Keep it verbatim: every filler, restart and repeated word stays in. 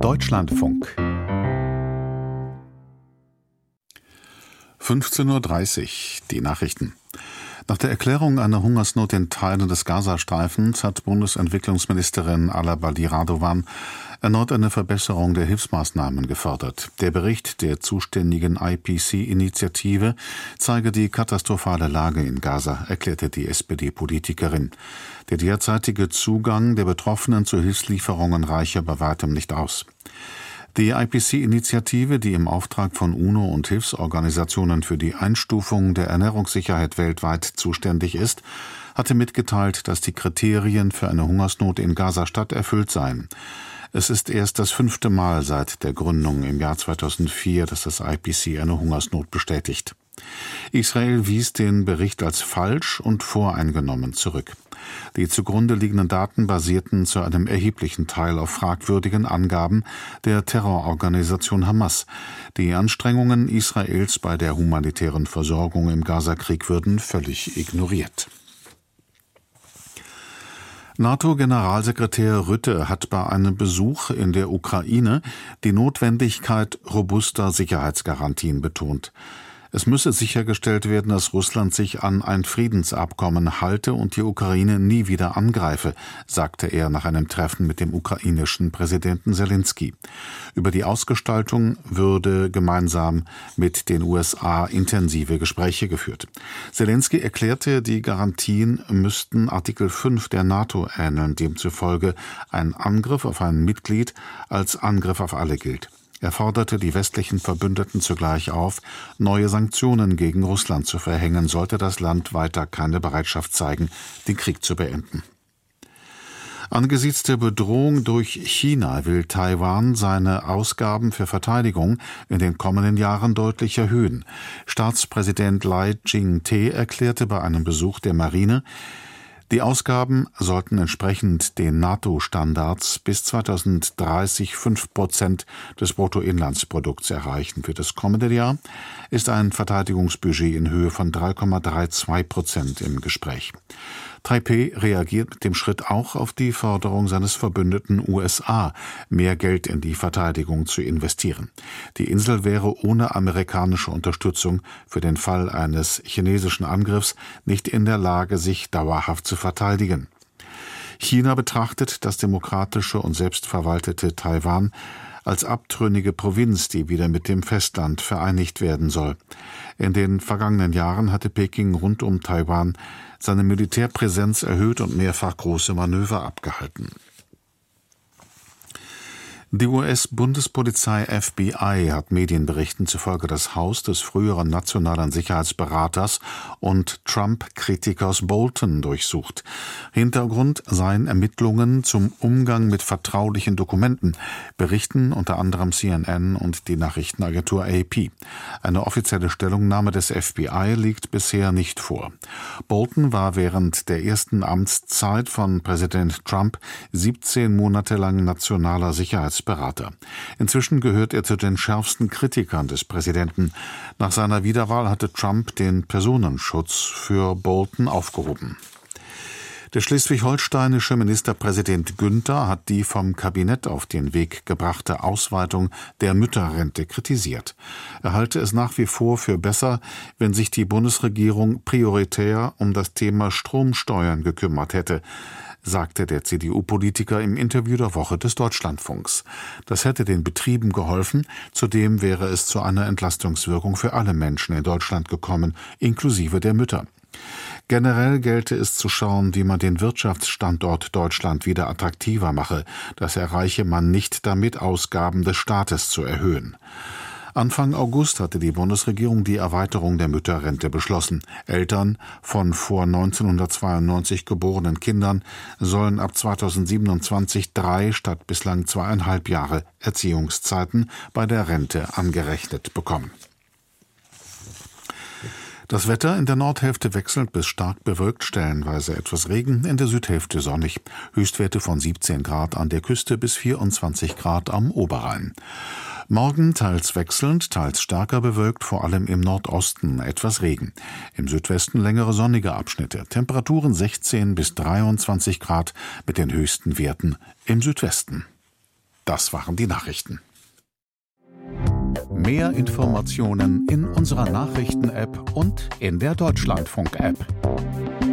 Deutschlandfunk. fünfzehn Uhr dreißig, die Nachrichten. Nach der Erklärung einer Hungersnot in Teilen des Gazastreifens hat Bundesentwicklungsministerin Ala Badi Radovan erneut eine Verbesserung der Hilfsmaßnahmen gefordert. Der Bericht der zuständigen I P C-Initiative zeige die katastrophale Lage in Gaza, erklärte die S P D-Politikerin. Der derzeitige Zugang der Betroffenen zu Hilfslieferungen reiche bei weitem nicht aus. Die I P C-Initiative, die im Auftrag von UNO und Hilfsorganisationen für die Einstufung der Ernährungssicherheit weltweit zuständig ist, hatte mitgeteilt, dass die Kriterien für eine Hungersnot in Gaza-Stadt erfüllt seien. Es ist erst das fünfte Mal seit der Gründung im Jahr zweitausendvier, dass das I P C eine Hungersnot bestätigt. Israel wies den Bericht als falsch und voreingenommen zurück. Die zugrunde liegenden Daten basierten zu einem erheblichen Teil auf fragwürdigen Angaben der Terrororganisation Hamas. Die Anstrengungen Israels bei der humanitären Versorgung im Gazakrieg würden völlig ignoriert. NATO-Generalsekretär Rutte hat bei einem Besuch in der Ukraine die Notwendigkeit robuster Sicherheitsgarantien betont. Es müsse sichergestellt werden, dass Russland sich an ein Friedensabkommen halte und die Ukraine nie wieder angreife, sagte er nach einem Treffen mit dem ukrainischen Präsidenten Selenskyj. Über die Ausgestaltung würde gemeinsam mit den U S A intensive Gespräche geführt. Selenskyj erklärte, die Garantien müssten Artikel fünf der NATO ähneln, demzufolge ein Angriff auf ein Mitglied als Angriff auf alle gilt. Er forderte die westlichen Verbündeten zugleich auf, neue Sanktionen gegen Russland zu verhängen, sollte das Land weiter keine Bereitschaft zeigen, den Krieg zu beenden. Angesichts der Bedrohung durch China will Taiwan seine Ausgaben für Verteidigung in den kommenden Jahren deutlich erhöhen. Staatspräsident Lai Ching-te erklärte bei einem Besuch der Marine, die Ausgaben sollten entsprechend den NATO-Standards bis zweitausenddreißig fünf Prozent des Bruttoinlandsprodukts erreichen. Für das kommende Jahr ist ein Verteidigungsbudget in Höhe von drei Komma zweiunddreißig Prozent im Gespräch. Taipeh reagiert mit dem Schritt auch auf die Forderung seines Verbündeten U S A, mehr Geld in die Verteidigung zu investieren. Die Insel wäre ohne amerikanische Unterstützung für den Fall eines chinesischen Angriffs nicht in der Lage, sich dauerhaft zu verteidigen. China betrachtet das demokratische und selbstverwaltete Taiwan als abtrünnige Provinz, die wieder mit dem Festland vereinigt werden soll. In den vergangenen Jahren hatte Peking rund um Taiwan seine Militärpräsenz erhöht und mehrfach große Manöver abgehalten. Die U S-Bundespolizei F B I hat Medienberichten zufolge das Haus des früheren nationalen Sicherheitsberaters und Trump-Kritikers Bolton durchsucht. Hintergrund seien Ermittlungen zum Umgang mit vertraulichen Dokumenten, berichten unter anderem C N N und die Nachrichtenagentur A P. Eine offizielle Stellungnahme des F B I liegt bisher nicht vor. Bolton war während der ersten Amtszeit von Präsident Trump siebzehn Monate lang nationaler Sicherheitsberater. Berater. Inzwischen gehört er zu den schärfsten Kritikern des Präsidenten. Nach seiner Wiederwahl hatte Trump den Personenschutz für Bolton aufgehoben. Der schleswig-holsteinische Ministerpräsident Günther hat die vom Kabinett auf den Weg gebrachte Ausweitung der Mütterrente kritisiert. Er halte es nach wie vor für besser, wenn sich die Bundesregierung prioritär um das Thema Stromsteuern gekümmert hätte, sagte der C D U-Politiker im Interview der Woche des Deutschlandfunks. Das hätte den Betrieben geholfen, zudem wäre es zu einer Entlastungswirkung für alle Menschen in Deutschland gekommen, inklusive der Mütter. Generell gelte es zu schauen, wie man den Wirtschaftsstandort Deutschland wieder attraktiver mache. Das erreiche man nicht damit, Ausgaben des Staates zu erhöhen. Anfang August hatte die Bundesregierung die Erweiterung der Mütterrente beschlossen. Eltern von vor neunzehnhundertzweiundneunzig geborenen Kindern sollen ab zweitausendsiebenundzwanzig drei statt bislang zweieinhalb Jahre Erziehungszeiten bei der Rente angerechnet bekommen. Das Wetter in der Nordhälfte wechselnd bis stark bewölkt, stellenweise etwas Regen, in der Südhälfte sonnig. Höchstwerte von siebzehn Grad an der Küste bis vierundzwanzig Grad am Oberrhein. Morgen teils wechselnd, teils stärker bewölkt, vor allem im Nordosten etwas Regen. Im Südwesten längere sonnige Abschnitte. Temperaturen sechzehn bis dreiundzwanzig Grad mit den höchsten Werten im Südwesten. Das waren die Nachrichten. Mehr Informationen in unserer Nachrichten-App und in der Deutschlandfunk-App.